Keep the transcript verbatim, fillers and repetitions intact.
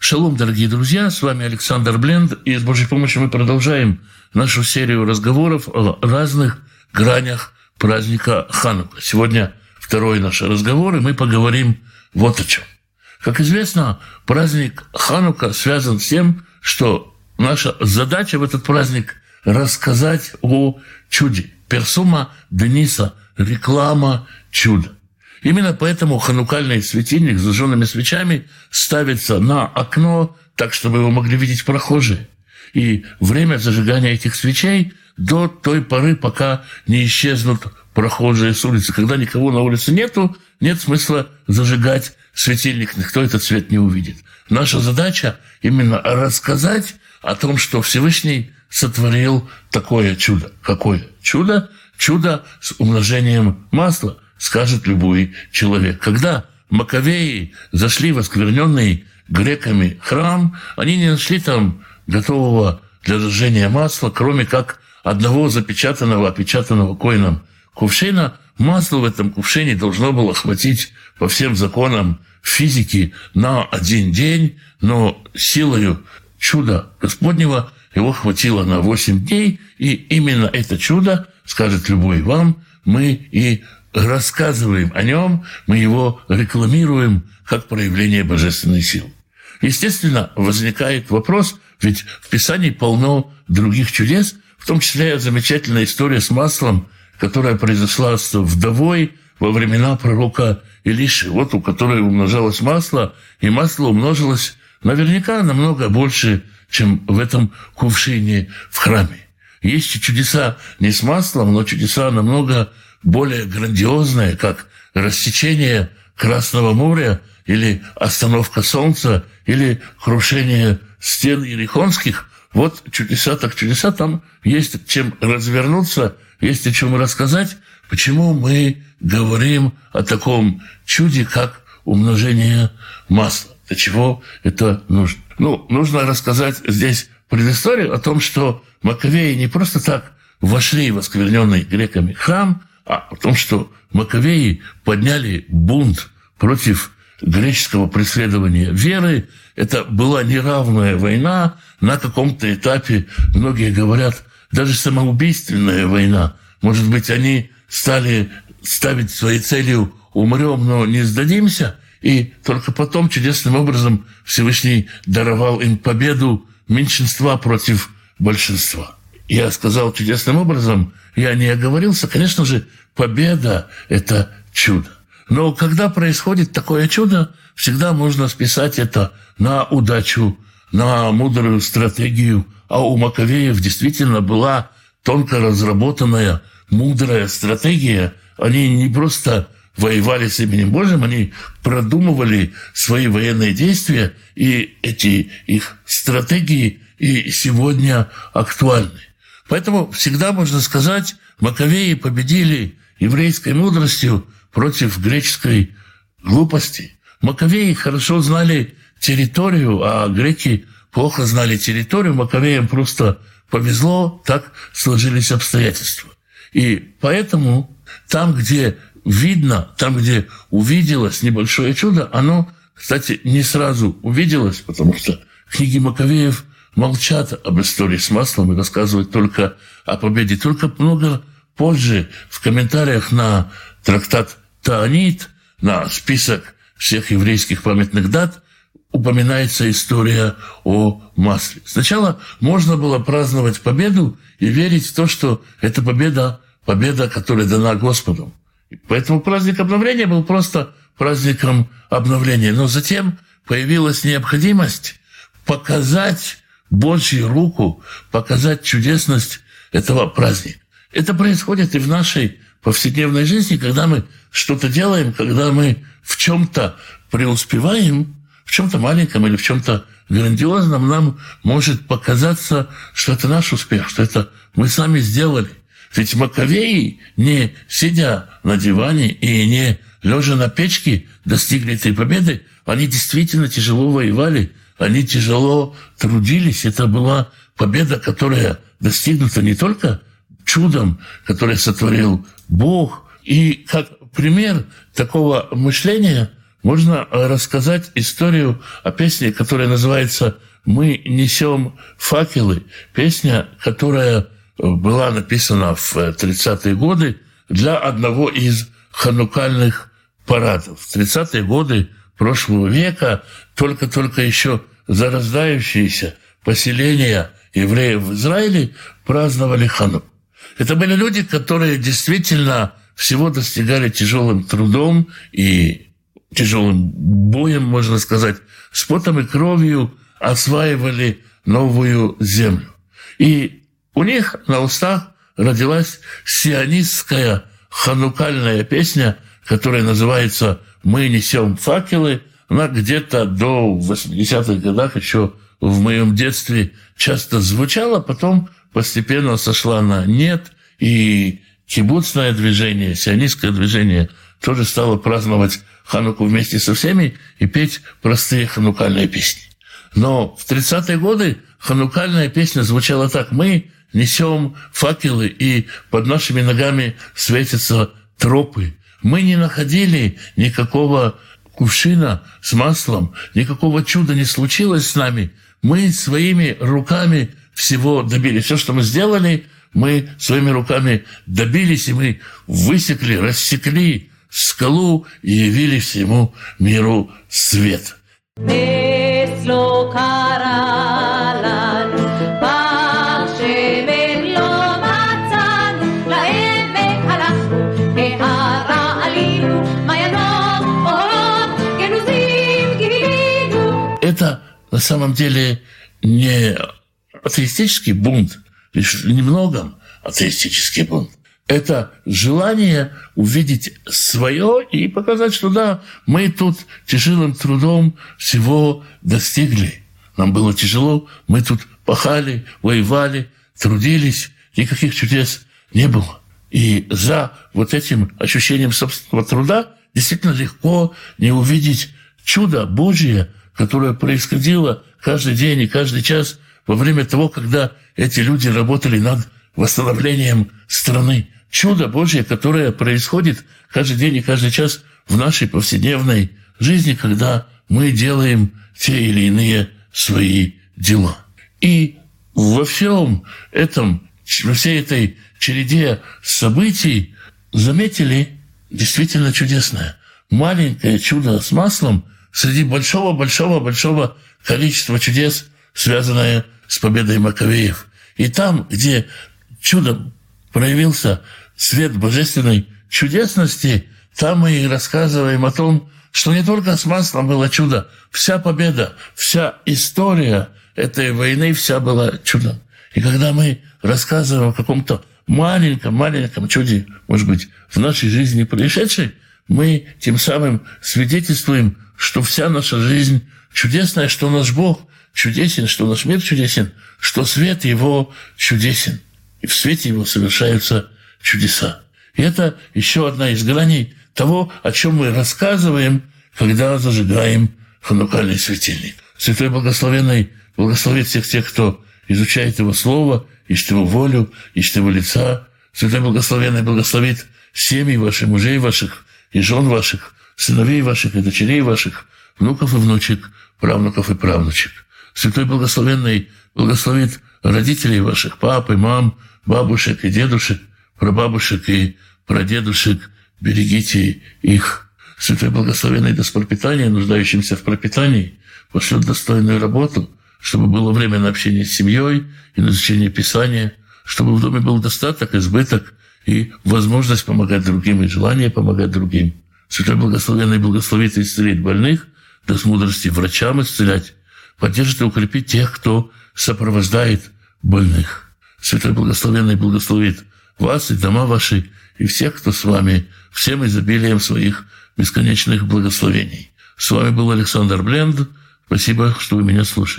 Шалом, дорогие друзья, с вами Александр Бленд, и с Божьей помощью мы продолжаем нашу серию разговоров о разных гранях праздника Ханука. Сегодня второй наш разговор, и мы поговорим вот о чем. Как известно, праздник Ханука связан с тем, что наша задача в этот праздник – рассказать о чуде. Персума Дениса, реклама чуда. Именно поэтому ханукальный светильник с зажженными свечами ставится на окно, так, чтобы его могли видеть прохожие. И время зажигания этих свечей до той поры, пока не исчезнут прохожие с улицы. Когда никого на улице нету, нет смысла зажигать светильник, никто этот свет не увидит. Наша задача именно рассказать о том, что Всевышний сотворил такое чудо. Какое чудо? Чудо с умножением масла, скажет любой человек. Когда Маковеи зашли в оскверненный греками храм, они не нашли там готового для зажжения масла, кроме как одного запечатанного, опечатанного коином кувшина. Масло в этом кувшине должно было хватить по всем законам физики на один день, но силою чуда Господнего его хватило на восемь дней, и именно это чудо, скажет любой вам, мы и рассказываем о нем, мы его рекламируем как проявление божественной силы. Естественно, возникает вопрос, ведь в Писании полно других чудес, в том числе замечательная история с маслом, которая произошла с вдовой во времена пророка Илиши, вот у которой умножалось масло, и масло умножилось наверняка намного больше, чем в этом кувшине в храме. Есть и чудеса не с маслом, но чудеса намного более грандиозные, как рассечение Красного моря или остановка Солнца, или крушение стен Иерихонских. Вот чудеса так чудеса, там есть чем развернуться, есть о чем рассказать, почему мы говорим о таком чуде, как умножение масла. Для чего это нужно? Ну, нужно рассказать здесь предысторию о том, что Маковеи не просто так вошли в оскверненный греками храм, а о том, что Маковеи подняли бунт против греческого преследования веры. Это была неравная война, на каком-то этапе, многие говорят, даже самоубийственная война. Может быть, они стали ставить своей целью «умрем, но не сдадимся», и только потом чудесным образом Всевышний даровал им победу меньшинства против большинства. Я сказал чудесным образом, я не оговорился. Конечно же, победа – это чудо. Но когда происходит такое чудо, всегда можно списать это на удачу, на мудрую стратегию. А у Маковеев действительно была тонко разработанная мудрая стратегия. Они не просто воевали с именем Божьим, они продумывали свои военные действия, и эти их стратегии и сегодня актуальны. Поэтому всегда можно сказать, Маковеи победили еврейской мудростью против греческой глупости. Маковеи хорошо знали территорию, а греки плохо знали территорию. Маковеям просто повезло, так сложились обстоятельства. И поэтому там, где видно, там, где увиделось небольшое чудо, оно, кстати, не сразу увиделось, потому что книги Маковеев молчат об истории с маслом и рассказывают только о победе. Только много позже в комментариях на трактат Таанит, на список всех еврейских памятных дат, упоминается история о масле. Сначала можно было праздновать победу и верить в то, что это победа, победа, которая дана Господом. Поэтому праздник обновления был просто праздником обновления. Но затем появилась необходимость показать Божью руку, показать чудесность этого праздника. Это происходит и в нашей повседневной жизни, когда мы что-то делаем, когда мы в чем-то преуспеваем, в чем-то маленьком или в чем-то грандиозном, нам может показаться, что это наш успех, что это мы сами сделали. Ведь Маковеи, не сидя на диване и не лежа на печке, достигли этой победы. Они действительно тяжело воевали, они тяжело трудились. Это была победа, которая достигнута не только чудом, которое сотворил Бог. И как пример такого мышления можно рассказать историю о песне, которая называется «Мы несем факелы». Песня, которая была написана в тридцатые годы для одного из ханукальных парадов. В тридцатые годы прошлого века только-только еще зарождающиеся поселения евреев в Израиле праздновали Хануку. Это были люди, которые действительно всего достигали тяжелым трудом и тяжелым боем, можно сказать, с потом и кровью осваивали новую землю. И у них на устах родилась сионистская ханукальная песня, которая называется «Мы несем факелы». Она где-то до восьмидесятых годах еще в моем детстве часто звучала, потом постепенно сошла на нет, и кибуцное движение, сионистское движение тоже стало праздновать Хануку вместе со всеми и петь простые ханукальные песни. Но в тридцатые годы ханукальная песня звучала так: «Мы несем факелы, и под нашими ногами светятся тропы. Мы не находили никакого кувшина с маслом, никакого чуда не случилось с нами. Мы своими руками всего добились. Все, что мы сделали, мы своими руками добились, и мы высекли, рассекли скалу и явили всему миру свет». Это на самом деле не атеистический бунт, лишь в немногом атеистический бунт. Это желание увидеть свое и показать, что да, мы тут тяжелым трудом всего достигли. Нам было тяжело, мы тут пахали, воевали, трудились, никаких чудес не было. И за вот этим ощущением собственного труда действительно легко не увидеть чудо Божие, которое происходило каждый день и каждый час во время того, когда эти люди работали над восстановлением страны. Чудо Божье, которое происходит каждый день и каждый час в нашей повседневной жизни, когда мы делаем те или иные свои дела. И во всем этом, во всей этой череде событий заметили действительно чудесное. Маленькое чудо с маслом среди большого-большого-большого количества чудес, связанное с победой Маковеев. И там, где чудом проявился свет божественной чудесности, там мы и рассказываем о том, что не только с маслом было чудо, вся победа, вся история этой войны, вся была чудом. И когда мы рассказываем о каком-то маленьком-маленьком чуде, может быть, в нашей жизни происшедшей, мы тем самым свидетельствуем, что вся наша жизнь чудесная, что наш Бог чудесен, что наш мир чудесен, что свет Его чудесен. И в свете Его совершаются чудеса. И это еще одна из граней того, о чем мы рассказываем, когда зажигаем ханукальный светильник. Святой Благословенный благословит всех тех, кто изучает Его Слово, ищет Его волю, ищет Его лица. Святой Благословенный благословит семьи ваших, мужей ваших и жен ваших, сыновей ваших и дочерей ваших, внуков и внучек, правнуков и правнучек. Святой Благословенный благословит родителей ваших, пап и мам, бабушек и дедушек, прабабушек и прадедушек, берегите их. Святой Благословенный даст пропитание нуждающимся в пропитании, пошлет достойную работу, чтобы было время на общение с семьей и на изучение Писания, чтобы в доме был достаток, избыток и возможность помогать другим, и желание помогать другим. Святой Благословенный благословит и исцелит больных, даст мудрости врачам исцелять, поддержит и укрепит тех, кто сопровождает больных. Святой Благословенный благословит вас и дома ваши, и всех, кто с вами, всем изобилием своих бесконечных благословений. С вами был Александр Бленд. Спасибо, что вы меня слушали.